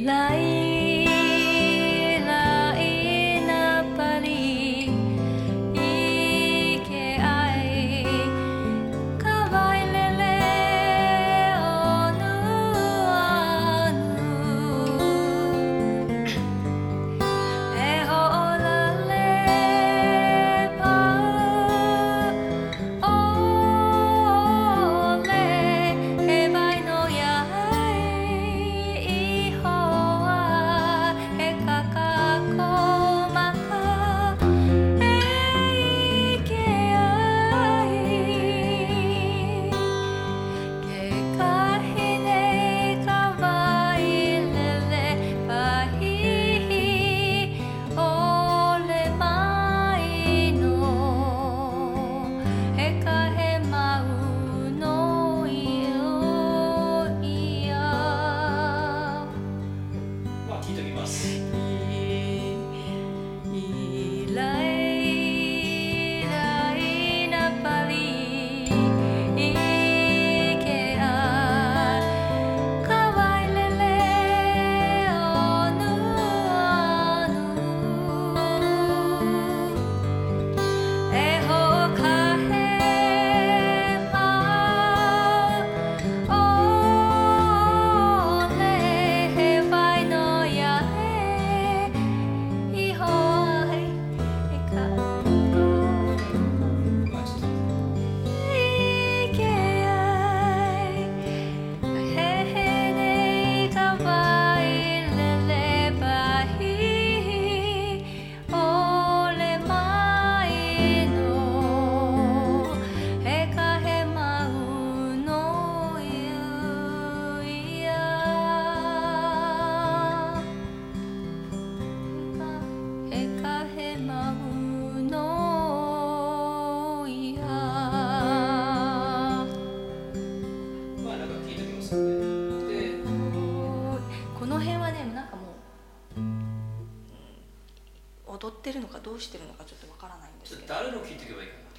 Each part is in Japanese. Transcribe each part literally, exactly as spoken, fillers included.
踊ってるのかどうしてるのかちょっとわからないんですけど、 誰の聞いていけばいいかな。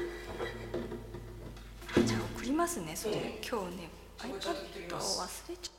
じゃあ送りますねそれ、うん、今日ね iPad を忘れちゃった。